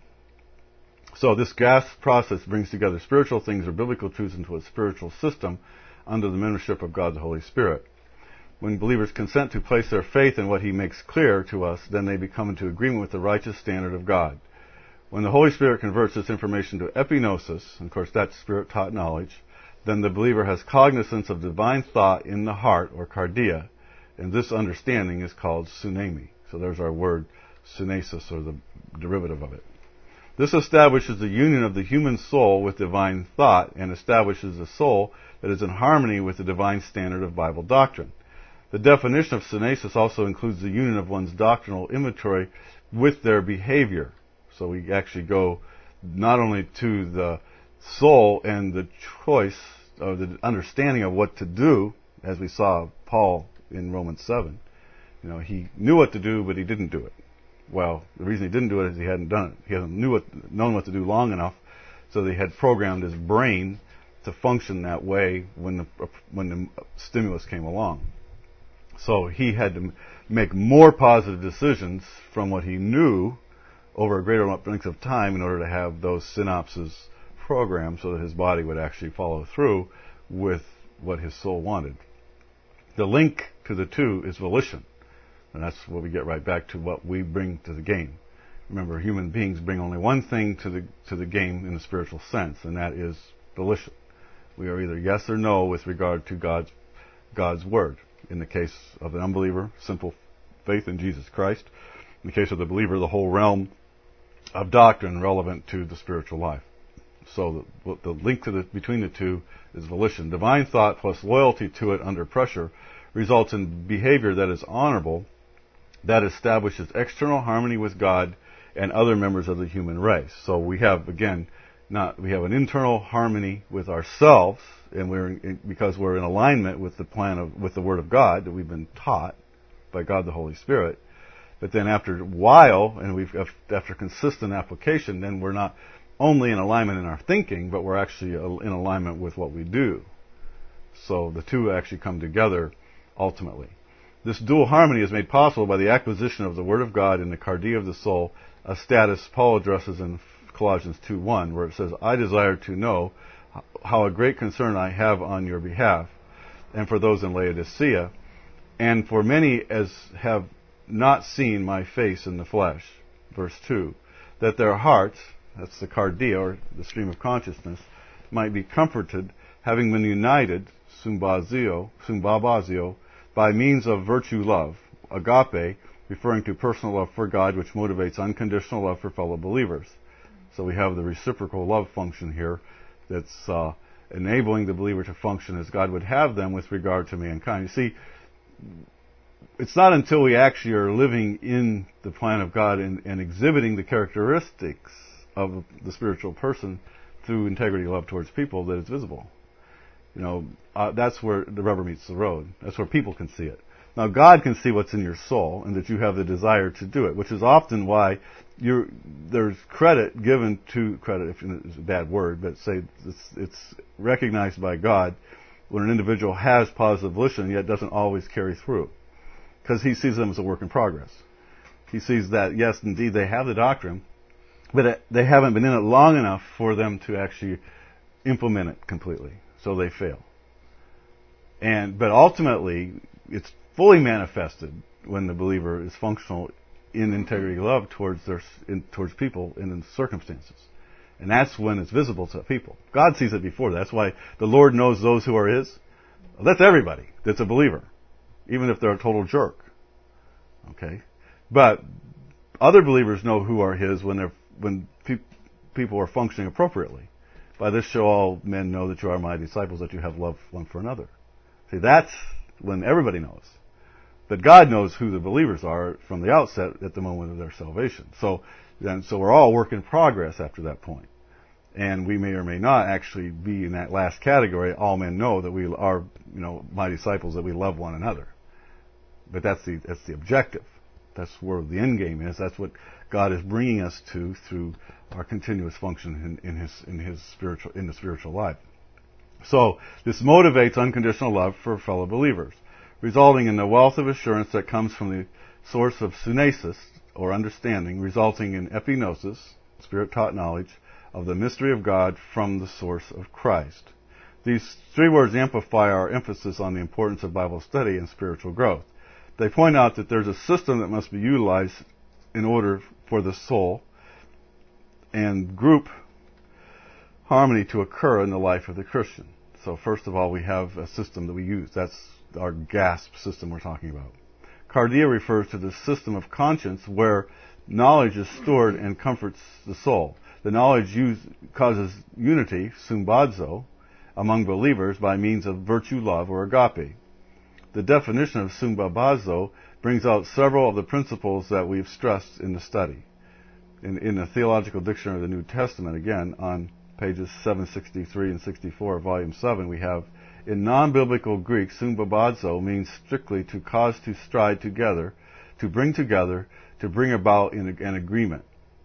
Speaker 1: So this gas process brings together spiritual things or biblical truths into a spiritual system under the mentorship of God the Holy Spirit. When believers consent to place their faith in what He makes clear to us, then they become into agreement with the righteous standard of God. When the Holy Spirit converts this information to epignosis, and of course that's Spirit-taught knowledge, then the believer has cognizance of divine thought in the heart, or cardia, and this understanding is called sunami. So there's our word, sunesis, or the derivative of it. This establishes the union of the human soul with divine thought, and establishes a soul that is in harmony with the divine standard of Bible doctrine. The definition of sunesis also includes the union of one's doctrinal inventory with their behavior. So we actually go not only to the soul and the choice, or the understanding of what to do, as we saw Paul in Romans seven. You know, he knew what to do, but he didn't do it. Well, the reason he didn't do it is he hadn't done it. He hadn't knew what, known what to do long enough, so they had programmed his brain to function that way when the when the stimulus came along. So he had to make more positive decisions from what he knew over a greater length of time in order to have those synapses programmed so that his body would actually follow through with what his soul wanted. The link to the two is volition. And that's what we get right back to what we bring to the game. Remember, human beings bring only one thing to the to the game in a spiritual sense, and that is volition. We are either yes or no with regard to God's God's word. In the case of the unbeliever, simple faith in Jesus Christ. In the case of the believer, the whole realm of doctrine relevant to the spiritual life. So the, the link to the, between the two is volition. Divine thought plus loyalty to it under pressure results in behavior that is honorable, that establishes external harmony with God and other members of the human race. So we have, again, not we have an internal harmony with ourselves, and we're in, because we're in alignment with the plan of with the Word of God that we've been taught by God the Holy Spirit. But then after a while, and we've after consistent application, then we're not only in alignment in our thinking, but we're actually in alignment with what we do. So the two actually come together ultimately. This dual harmony is made possible by the acquisition of the Word of God in the cardia of the soul, a status Paul addresses in Colossians two one, where it says, I desire to know how a great concern I have on your behalf, and for those in Laodicea, and for many as have not seen my face in the flesh. Verse two, that their hearts, that's the cardia, or the stream of consciousness, might be comforted, having been united, sumbazio, sumbabazio, by means of virtue love, agape, referring to personal love for God, which motivates unconditional love for fellow believers. So we have the reciprocal love function here that's uh, enabling the believer to function as God would have them with regard to mankind. You see, it's not until we actually are living in the plan of God and, and exhibiting the characteristics of the spiritual person through integrity, love towards people, that it's visible. You know, uh, that's where the rubber meets the road. That's where people can see it. Now, God can see what's in your soul and that you have the desire to do it, which is often why you're, there's credit given to, credit if it's a bad word, but say it's, it's recognized by God when an individual has positive volition yet doesn't always carry through. Because He sees them as a work in progress. He sees that, yes, indeed, they have the doctrine, but it, they haven't been in it long enough for them to actually implement it completely. So they fail. And but ultimately, it's fully manifested when the believer is functional in integrity, love towards their in, towards people and in circumstances, and that's when it's visible to people. God sees it before. That's why the Lord knows those who are His. Well, that's everybody that's a believer, even if they're a total jerk. Okay? But other believers know who are his when they're when pe- people are functioning appropriately. By this show all men know that you are my disciples, that you have love one for another. See, that's when everybody knows. But God knows who the believers are from the outset at the moment of their salvation. So, and so we're all work in progress after that point. And we may or may not actually be in that last category. All men know that we are, you know, my disciples, that we love one another. But that's the that's the objective. That's where the end game is. That's what God is bringing us to through our continuous function in, in his in his spiritual in the spiritual life. So this motivates unconditional love for fellow believers, resulting in the wealth of assurance that comes from the source of sunesis, or understanding, resulting in epignosis, spirit-taught knowledge, of the mystery of God from the source of Christ. These three words amplify our emphasis on the importance of Bible study and spiritual growth. They point out that there's a system that must be utilized in order for the soul and group harmony to occur in the life of the Christian. So first of all, we have a system that we use. That's our GASP system we're talking about. Cardia refers to the system of conscience where knowledge is stored and comforts the soul. The knowledge use, causes unity, sumbazo, among believers by means of virtue, love, or agape. The definition of sumbazo brings out several of the principles that we've stressed in the study. In, in the Theological Dictionary of the New Testament, again, on pages seven sixty-three and sixty-four of volume seven, we have, in non-biblical Greek, sumbazo means strictly to cause to stride together, to bring together, to bring about in an agreement.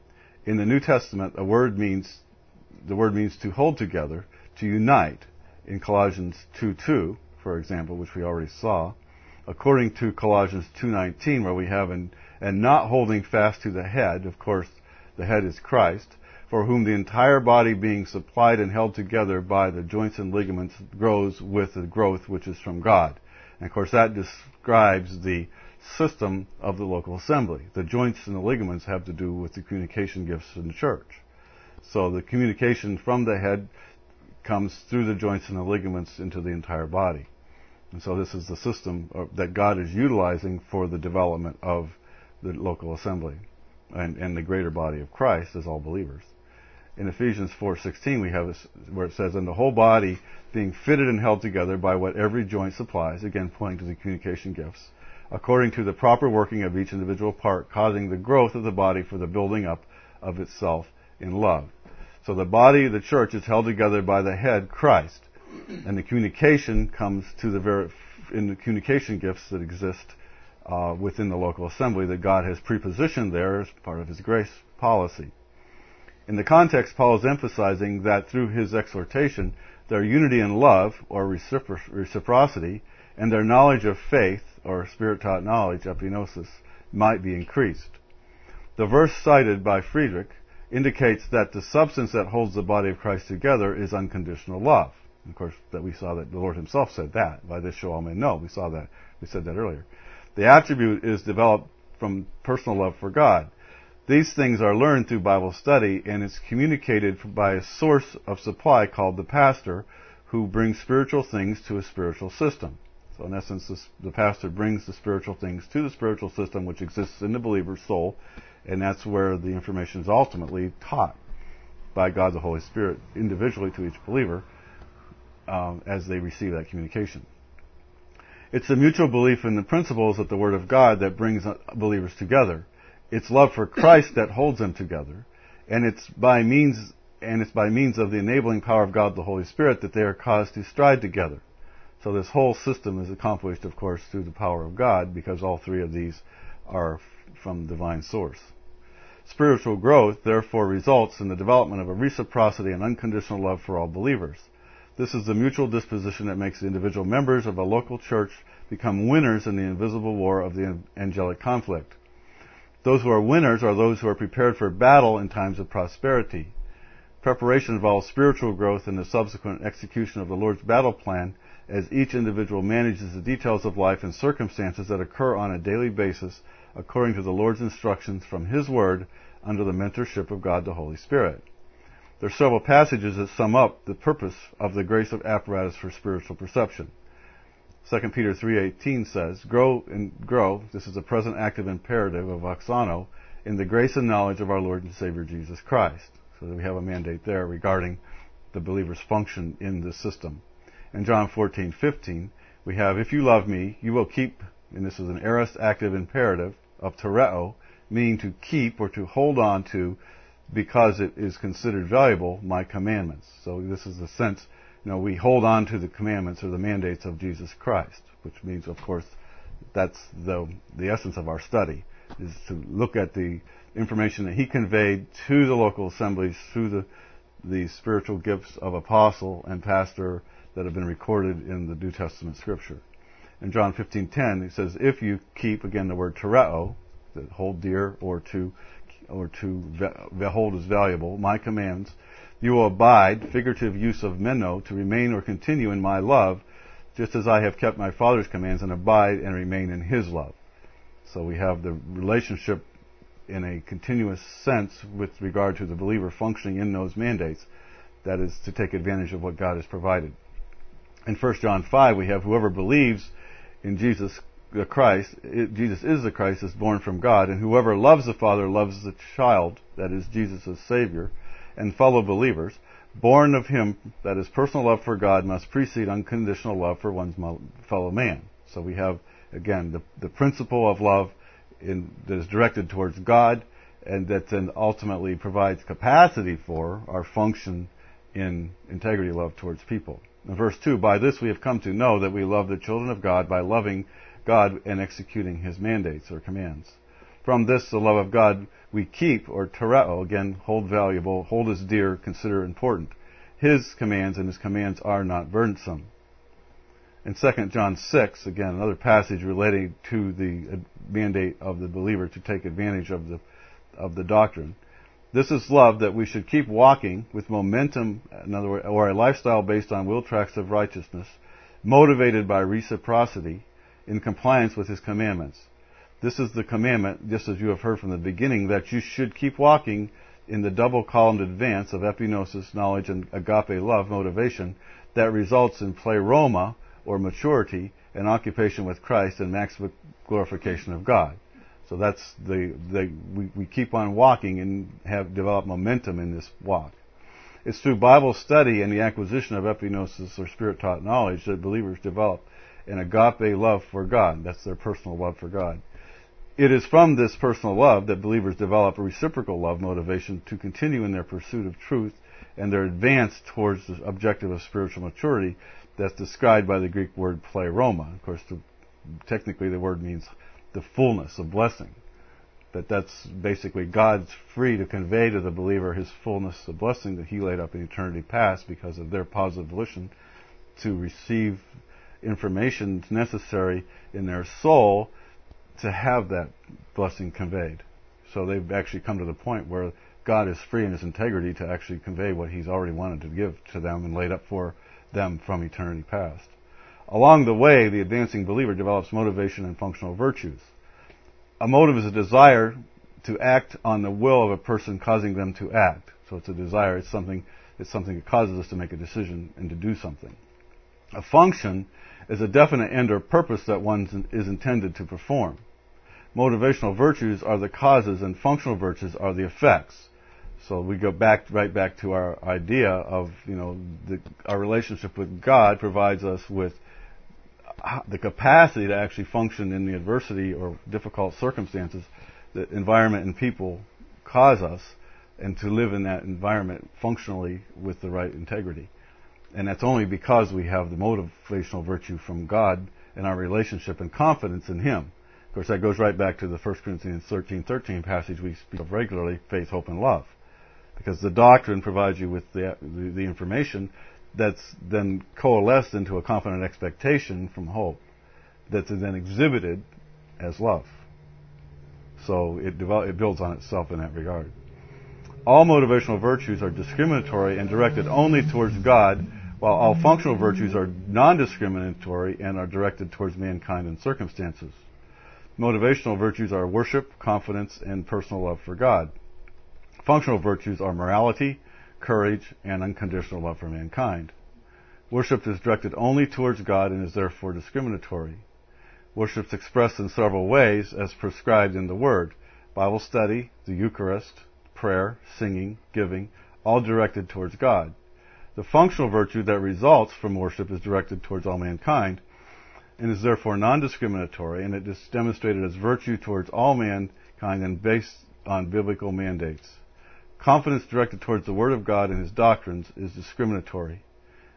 Speaker 1: In the New Testament, a word means the word means to hold together, to unite. In Colossians two two, for example, which we already saw, according to Colossians two nineteen, where we have in, and not holding fast to the head, of course, the head is Christ, for whom the entire body being supplied and held together by the joints and ligaments grows with the growth which is from God. And of course that describes the system of the local assembly. The joints and the ligaments have to do with the communication gifts in the church. So the communication from the head comes through the joints and the ligaments into the entire body. And so this is the system that God is utilizing for the development of the local assembly and, and the greater body of Christ as all believers. In Ephesians four sixteen we have this, where it says, and the whole body being fitted and held together by what every joint supplies, again pointing to the communication gifts, according to the proper working of each individual part, causing the growth of the body for the building up of itself in love. So the body of the church is held together by the head, Christ, and the communication comes to the very, in the communication gifts that exist uh, within the local assembly that God has prepositioned there as part of his grace policy. In the context, Paul is emphasizing that through his exhortation, their unity in love, or recipro- reciprocity, and their knowledge of faith, or spirit-taught knowledge, epignosis, might be increased. The verse cited by Friedrich indicates that the substance that holds the body of Christ together is unconditional love. Of course, that we saw that the Lord himself said that. By this shall all men know. We saw that. We said that earlier. The attribute is developed from personal love for God. These things are learned through Bible study, and it's communicated by a source of supply called the pastor, who brings spiritual things to a spiritual system. So in essence, this, the pastor brings the spiritual things to the spiritual system which exists in the believer's soul, and that's where the information is ultimately taught by God the Holy Spirit individually to each believer um, as they receive that communication. It's the mutual belief in the principles of the Word of God that brings believers together. It's love for Christ that holds them together, and it's by means and it's by means of the enabling power of God the Holy Spirit that they are caused to stride together. So this whole system is accomplished, of course, through the power of God, because all three of these are from divine source. Spiritual growth, therefore, results in the development of a reciprocity and unconditional love for all believers. This is the mutual disposition that makes the individual members of a local church become winners in the invisible war of the angelic conflict. Those who are winners are those who are prepared for battle in times of prosperity. Preparation involves spiritual growth and the subsequent execution of the Lord's battle plan as each individual manages the details of life and circumstances that occur on a daily basis according to the Lord's instructions from His Word under the mentorship of God the Holy Spirit. There are several passages that sum up the purpose of the grace of apparatus for spiritual perception. Second Peter three eighteen says, grow and grow, this is a present active imperative of oxano, in the grace and knowledge of our Lord and Savior Jesus Christ. So that we have a mandate there regarding the believer's function in this system. In John fourteen fifteen, we have, if you love me, you will keep, and this is an aorist active imperative of tereo, meaning to keep or to hold on to, because it is considered valuable, my commandments. So this is the sense, you know, we hold on to the commandments or the mandates of Jesus Christ, which means, of course, that's the the essence of our study, is to look at the information that he conveyed to the local assemblies through the the spiritual gifts of apostle and pastor that have been recorded in the New Testament Scripture. In John fifteen ten, he says, if you keep, again, the word tereo, that hold dear or to or to hold as valuable, my commands, you will abide, figurative use of meno, to remain or continue in my love, just as I have kept my Father's commands and abide and remain in his love. So we have the relationship in a continuous sense with regard to the believer functioning in those mandates, that is to take advantage of what God has provided. In First John five, we have whoever believes in Jesus the Christ, it, Jesus is the Christ, is born from God, and whoever loves the Father loves the child, that is Jesus as Savior, and fellow believers. Born of him, that is personal love for God, must precede unconditional love for one's fellow man. So we have, again, the, the principle of love in, that is directed towards God, and that then ultimately provides capacity for our function in integrity love towards people. In verse two, by this we have come to know that we love the children of God by loving God and executing his mandates or commands. From this, the love of God we keep, or tereo, again, hold valuable, hold as dear, consider important. His commands and his commands are not burdensome. In Second John six, again, another passage relating to the mandate of the believer to take advantage of the of the doctrine. This is love, that we should keep walking with momentum, in other words, or a lifestyle based on will tracks of righteousness, motivated by reciprocity, in compliance with his commandments. This is the commandment, just as you have heard from the beginning, that you should keep walking in the double-columned advance of epignosis, knowledge, and agape love, motivation, that results in pleroma, or maturity, and occupation with Christ, and maximum glorification of God. So that's the, the we, we keep on walking and have developed momentum in this walk. It's through Bible study and the acquisition of epignosis, or spirit-taught knowledge, that believers develop an agape love for God. That's their personal love for God. It is from this personal love that believers develop a reciprocal love motivation to continue in their pursuit of truth and their advance towards the objective of spiritual maturity that's described by the Greek word pleroma. Of course, the, technically the word means the fullness of blessing. That that's basically God's free to convey to the believer his fullness of blessing that he laid up in eternity past because of their positive volition to receive information necessary in their soul to have that blessing conveyed. So they've actually come to the point where God is free in his integrity to actually convey what he's already wanted to give to them and laid up for them from eternity past. Along the way, the advancing believer develops motivation and functional virtues. A motive is a desire to act on the will of a person causing them to act. So it's a desire, it's something, it's something that causes us to make a decision and to do something. A function is a definite end or purpose that one is intended to perform. Motivational virtues are the causes and functional virtues are the effects. So we go back, right back to our idea of, you know, the, our relationship with God provides us with the capacity to actually function in the adversity or difficult circumstances that environment and people cause us, and to live in that environment functionally with the right integrity. And that's only because we have the motivational virtue from God and our relationship and confidence in him. Of course, that goes right back to the First Corinthians thirteen thirteen passage we speak of regularly, faith, hope, and love. Because the doctrine provides you with the, the, the information that's then coalesced into a confident expectation from hope that's then exhibited as love. So it, develop, it builds on itself in that regard. All motivational virtues are discriminatory and directed only towards God, while all functional virtues are non-discriminatory and are directed towards mankind and circumstances. Motivational virtues are worship, confidence, and personal love for God. Functional virtues are morality, courage, and unconditional love for mankind. Worship is directed only towards God and is therefore discriminatory. Worship is expressed in several ways as prescribed in the Word: Bible study, the Eucharist, prayer, singing, giving, all directed towards God. The functional virtue that results from worship is directed towards all mankind and is therefore non-discriminatory, and it is demonstrated as virtue towards all mankind and based on biblical mandates. Confidence directed towards the Word of God and His doctrines is discriminatory.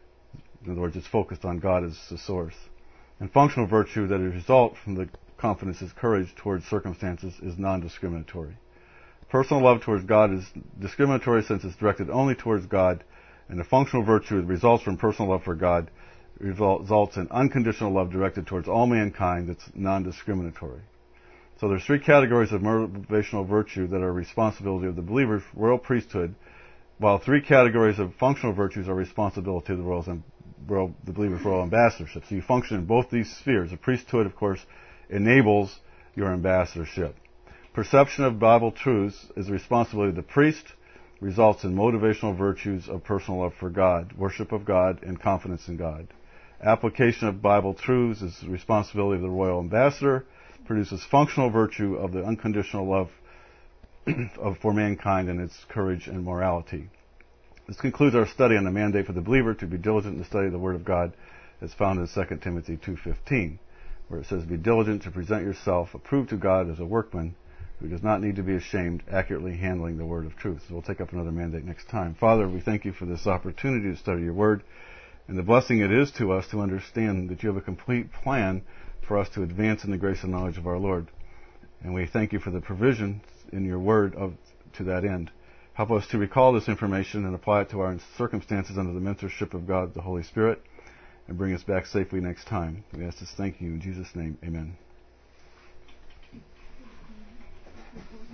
Speaker 1: In other words, it's focused on God as the source. And functional virtue that is result from the confidence is courage towards circumstances is non-discriminatory. Personal love towards God is discriminatory since it's directed only towards God, and the functional virtue that results from personal love for God results in unconditional love directed towards all mankind that's non-discriminatory. So there's three categories of motivational virtue that are responsibility of the believer's royal priesthood, while three categories of functional virtues are responsibility of the royal, royal, the believer's royal ambassadorship. So you function in both these spheres. The priesthood, of course, enables your ambassadorship. Perception of Bible truths is the responsibility of the priest, results in motivational virtues of personal love for God, worship of God, and confidence in God. Application of Bible truths is the responsibility of the royal ambassador, produces functional virtue of the unconditional love of, for mankind and its courage and morality. This concludes our study on the mandate for the believer to be diligent in the study of the Word of God, as found in Second Timothy two fifteen, where it says, "Be diligent to present yourself approved to God as a workman who does not need to be ashamed, accurately handling the word of truth." So we'll take up another mandate next time. Father, we thank you for this opportunity to study your word and the blessing it is to us to understand that you have a complete plan for us to advance in the grace and knowledge of our Lord. And we thank you for the provision in your word of, to that end. Help us to recall this information and apply it to our circumstances under the mentorship of God, the Holy Spirit, and bring us back safely next time. We ask this thank you in Jesus' name. Amen.